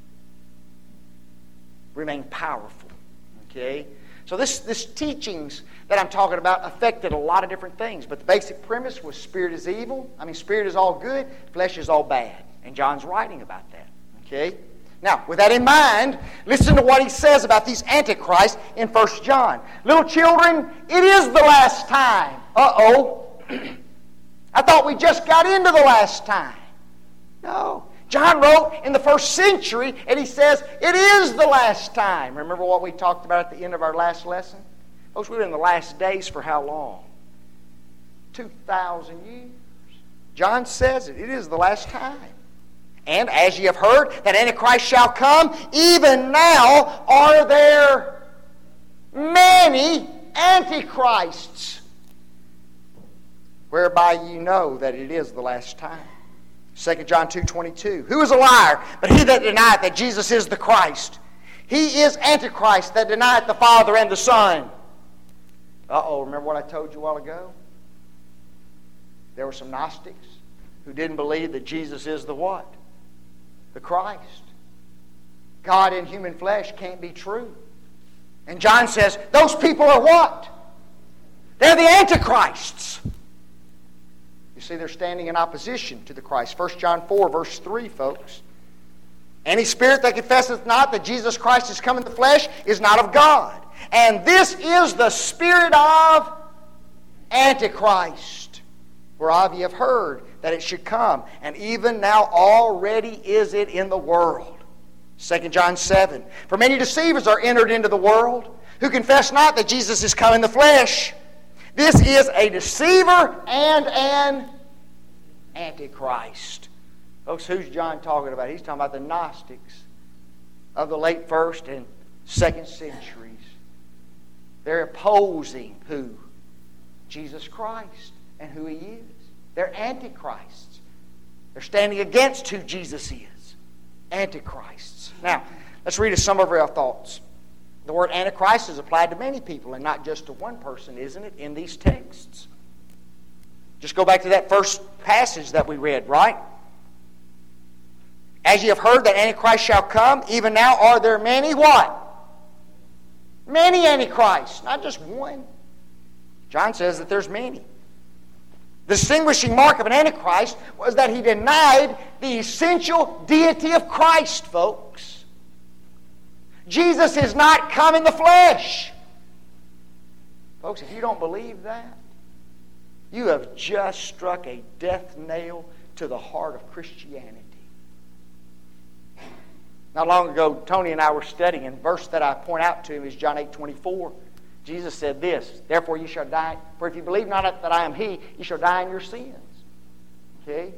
remain powerful. Okay? So this teachings that I'm talking about affected a lot of different things. But the basic premise was spirit is evil. Spirit is all good. Flesh is all bad. And John's writing about that. Okay? Now, with that in mind, listen to what he says about these antichrists in 1 John. Little children, it is the last time. Uh-oh. I thought we just got into the last time. No. John wrote in the 1st century, and he says, it is the last time. Remember what we talked about at the end of our last lesson? Folks, we've been in the last days for how long? 2,000 years. John says it. It is the last time. And as ye have heard that Antichrist shall come, even now are there many Antichrists, whereby ye know that it is the last time. 2 John 2:22. Who is a liar but he that denieth that Jesus is the Christ? He is Antichrist that denieth the Father and the Son. Remember what I told you a while ago? There were some Gnostics who didn't believe that Jesus is the what? The Christ. God in human flesh can't be true. And John says, those people are what? They're the Antichrists. You see, they're standing in opposition to the Christ. 1 John 4, verse 3, folks. Any spirit that confesseth not that Jesus Christ is come in the flesh is not of God. And this is the spirit of Antichrist, whereof ye have heard that it should come. And even now already is it in the world. 2 John 7. For many deceivers are entered into the world, who confess not that Jesus is come in the flesh. This is a deceiver and an Antichrist. Folks, who's John talking about? He's talking about the Gnostics of the late 1st and 2nd centuries. They're opposing who? Jesus Christ and who He is. They're Antichrists. They're standing against who Jesus is. Antichrists. Now, let's read a summary of our thoughts. The word Antichrist is applied to many people and not just to one person, isn't it, in these texts? Just go back to that first passage that we read, right? As ye have heard that Antichrist shall come, even now are there many what? Many Antichrists, not just one. John says that there's many. The distinguishing mark of an Antichrist was that he denied the essential deity of Christ, folks. Jesus is not come in the flesh. Folks, if you don't believe that, you have just struck a death nail to the heart of Christianity. Not long ago, Tony and I were studying, and the verse that I point out to him is John 8:24. Jesus said this, therefore you shall die, for if you believe not that I am He, you shall die in your sins. Okay?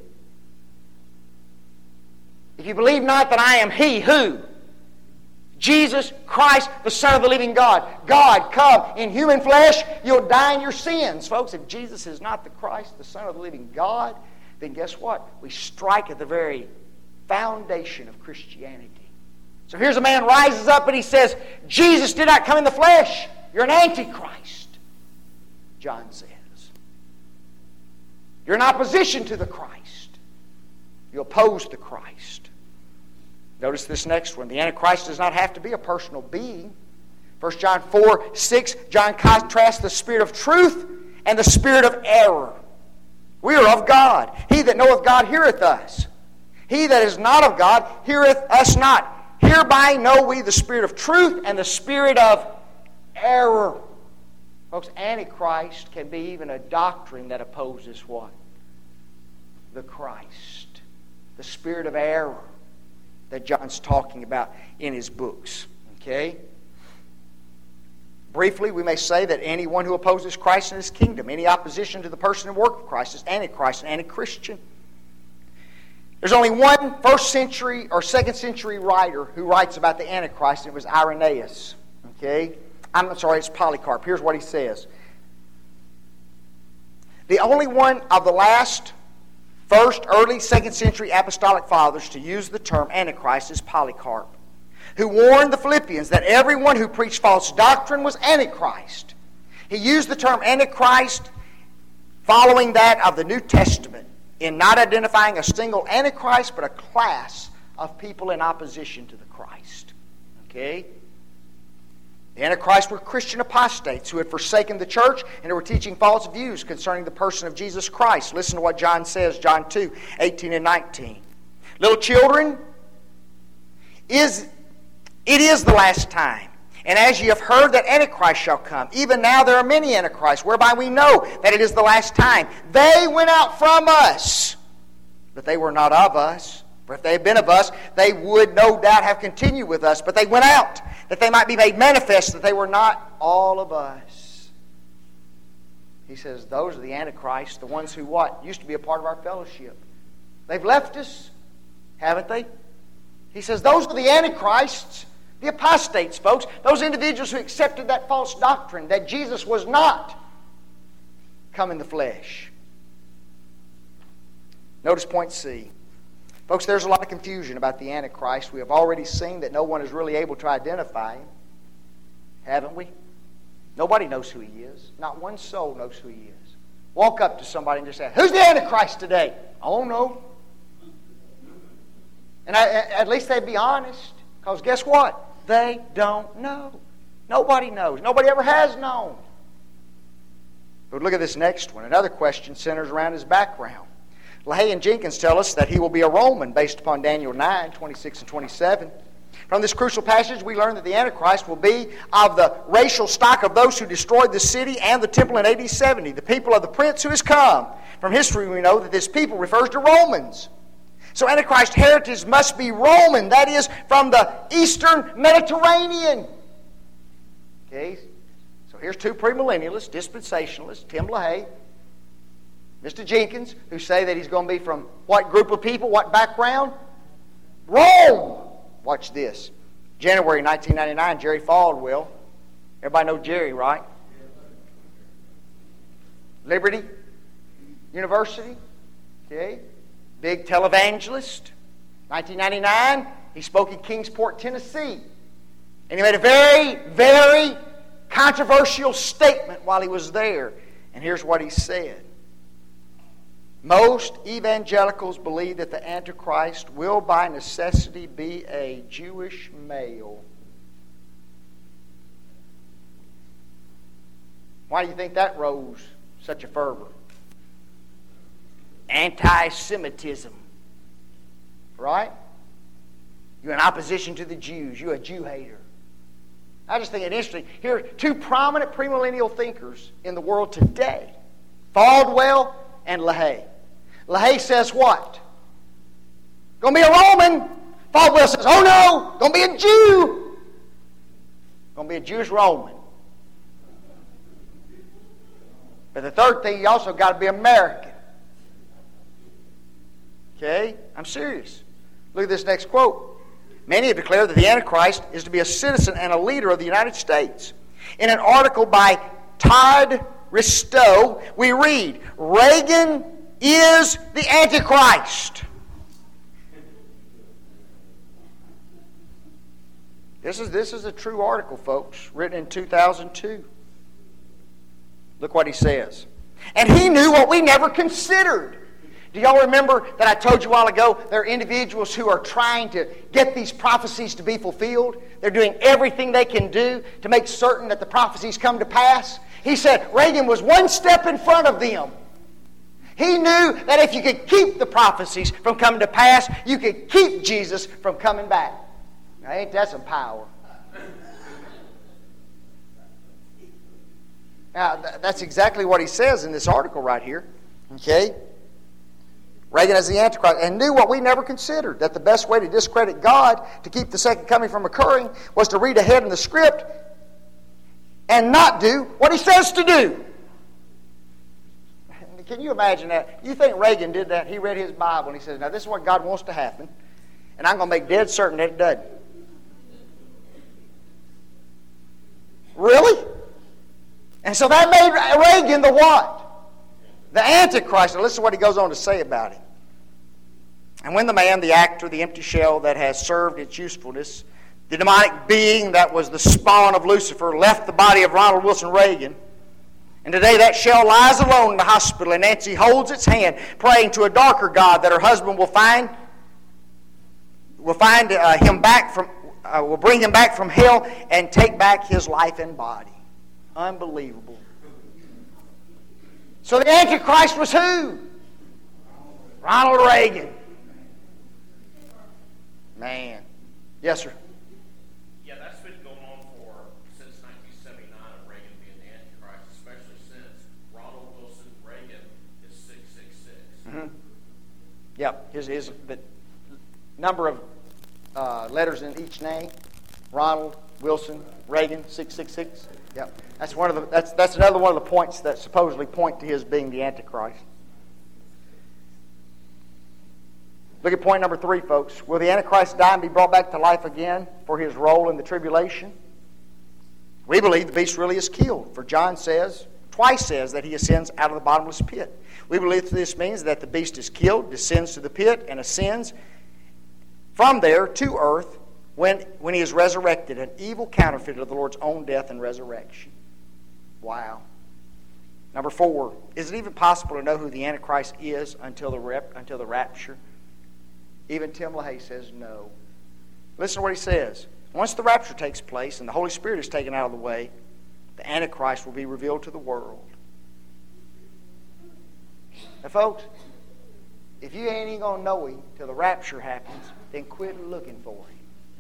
If you believe not that I am He, who? Jesus Christ, the Son of the living God. God come in human flesh, you'll die in your sins. Folks, if Jesus is not the Christ, the Son of the living God, then guess what? We strike at the very foundation of Christianity. So here's a man rises up and he says, Jesus did not come in the flesh. You're an antichrist, John says. You're in opposition to the Christ. You oppose the Christ. Notice this next one. The Antichrist does not have to be a personal being. 1 John 4:6, John contrasts the spirit of truth and the spirit of error. We are of God. He that knoweth God heareth us. He that is not of God heareth us not. Hereby know we the spirit of truth and the spirit of error. Folks, Antichrist can be even a doctrine that opposes what? The Christ. The spirit of error that John's talking about in his books. Okay? Briefly, we may say that anyone who opposes Christ and His kingdom, any opposition to the person and work of Christ is Antichrist and anti-Christian. There's only one first century or second century writer who writes about the Antichrist, and it was Irenaeus. Okay? I'm sorry, it's Polycarp. Here's what he says. The only one of the last first, early, second century apostolic fathers to use the term Antichrist is Polycarp, who warned the Philippians that everyone who preached false doctrine was Antichrist. He used the term Antichrist following that of the New Testament in not identifying a single Antichrist, but a class of people in opposition to the Christ. Okay? The Antichrist were Christian apostates who had forsaken the church and who were teaching false views concerning the person of Jesus Christ. Listen to what John says, John 2:18 and 19. Little children, it is the last time. And as ye have heard that Antichrist shall come, even now there are many Antichrists, whereby we know that it is the last time. They went out from us, but they were not of us. For if they had been of us, they would no doubt have continued with us. But they went out, that they might be made manifest that they were not all of us. He says, those are the Antichrists, the ones who what? Used to be a part of our fellowship. They've left us, haven't they? He says, those are the Antichrists, the apostates, folks. Those individuals who accepted that false doctrine that Jesus was not come in the flesh. Notice point C. Folks, there's a lot of confusion about the Antichrist. We have already seen that no one is really able to identify him. Haven't we? Nobody knows who he is. Not one soul knows who he is. Walk up to somebody and just say, who's the Antichrist today? I don't know. And at least they'd be honest. Because guess what? They don't know. Nobody knows. Nobody ever has known. But look at this next one. Another question centers around his background. LaHaye and Jenkins tell us that he will be a Roman based upon Daniel 9:26 and 27. From this crucial passage, we learn that the Antichrist will be of the racial stock of those who destroyed the city and the temple in AD 70, the people of the prince who has come. From history, we know that this people refers to Romans. So Antichrist heritage must be Roman, that is, from the Eastern Mediterranean. Okay, so here's two premillennialists, dispensationalists, Tim LaHaye, Mr. Jenkins, who say that he's going to be from what group of people, what background? Rome. Watch this. January 1999, Jerry Falwell. Everybody know Jerry, right? Liberty University. Okay. Big televangelist. 1999, he spoke in Kingsport, Tennessee. And he made a very, very controversial statement while he was there. And here's what he said. Most evangelicals believe that the Antichrist will by necessity be a Jewish male. Why do you think that rose such a fervor? Anti-Semitism. Right? You're in opposition to the Jews. You're a Jew hater. I just think it interesting. Here are two prominent premillennial thinkers in the world today. Faldwell and LaHaye. LaHaye says what? Going to be a Roman. Faldwell says, oh no, going to be a Jew. Going to be a Jewish Roman. But the third thing, you also got to be American. Okay? I'm serious. Look at this next quote. Many have declared that the Antichrist is to be a citizen and a leader of the United States. In an article by Todd Ristow, we read, Reagan is the Antichrist. This is a true article, folks, written in 2002. Look what he says. And he knew what we never considered. Do y'all remember that I told you a while ago there are individuals who are trying to get these prophecies to be fulfilled? They're doing everything they can do to make certain that the prophecies come to pass. He said Reagan was one step in front of them. He knew that if you could keep the prophecies from coming to pass, you could keep Jesus from coming back. Now, ain't that some power? Now, that's exactly what he says in this article right here. Okay? Reagan as the Antichrist, and knew what we never considered, that the best way to discredit God to keep the second coming from occurring was to read ahead in the script and not do what he says to do. Can you imagine that? You think Reagan did that? He read his Bible and he says, now this is what God wants to happen, and I'm going to make dead certain that it doesn't. Really? And so that made Reagan the what? The Antichrist. Now listen to what he goes on to say about him. And when the man, the actor, the empty shell that has served its usefulness, the demonic being that was the spawn of Lucifer, left the body of Ronald Wilson Reagan, and today that shell lies alone in the hospital, and Nancy holds its hand, praying to a darker God that her husband will bring him back from hell and take back his life and body. Unbelievable. So the Antichrist was who? Ronald Reagan. Man. Yes, sir. Yeah, that's been going on since 1979 of Reagan being the Antichrist, especially since Ronald Wilson Reagan is 666. Mm-hmm. Yep. His the number of letters in each name. Ronald Wilson Reagan 666. Yep. That's another one of the points that supposedly point to his being the Antichrist. Look at point number 3, folks. Will the Antichrist die and be brought back to life again for his role in the tribulation? We believe the beast really is killed, for John twice says that he ascends out of the bottomless pit. We believe this means that the beast is killed, descends to the pit, and ascends from there to earth when he is resurrected, an evil counterfeit of the Lord's own death and resurrection. Wow. Number 4, is it even possible to know who the Antichrist is until the rapture? Even Tim LaHaye says no. Listen to what he says. Once the rapture takes place and the Holy Spirit is taken out of the way, the Antichrist will be revealed to the world. Now, folks, if you ain't even going to know him till the rapture happens, then quit looking for him.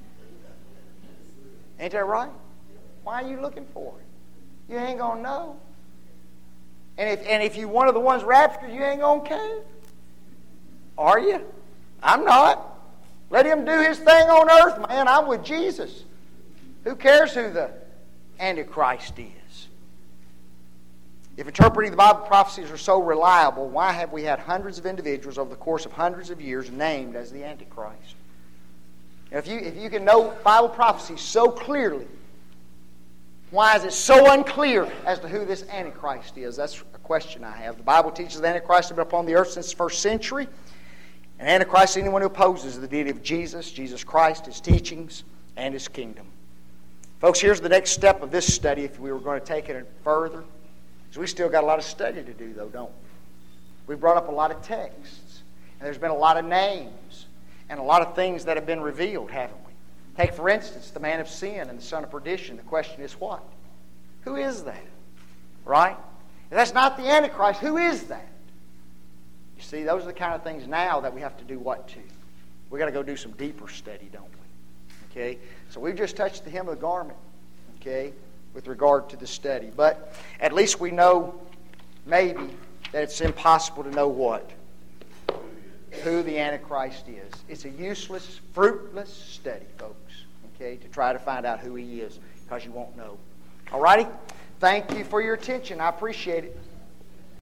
Ain't that right? Why are you looking for him? You ain't going to know. And if you're one of the ones raptured, you ain't going to care. Are you? I'm not. Let him do his thing on earth, man. I'm with Jesus. Who cares who the Antichrist is? If interpreting the Bible prophecies are so reliable, why have we had hundreds of individuals over the course of hundreds of years named as the Antichrist? If you can know Bible prophecy so clearly, why is it so unclear as to who this Antichrist is? That's a question I have. The Bible teaches the Antichrist has been upon the earth since the first century. And Antichrist is anyone who opposes the deity of Jesus Christ, his teachings, and his kingdom. Folks, here's the next step of this study if we were going to take it further. So we still got a lot of study to do, though, don't we? We've brought up a lot of texts. And there's been a lot of names and a lot of things that have been revealed, haven't we? Take, for instance, the man of sin and the son of perdition. The question is what? Who is that? Right? If that's not the Antichrist, who is that? You see, those are the kind of things now that we have to do what to? We've got to go do some deeper study, don't we? Okay? So we've just touched the hem of the garment, okay, with regard to the study. But at least we know, maybe, that it's impossible to know what? Who the Antichrist is. It's a useless, fruitless study, folks, okay, to try to find out who he is, because you won't know. All righty? Thank you for your attention. I appreciate it.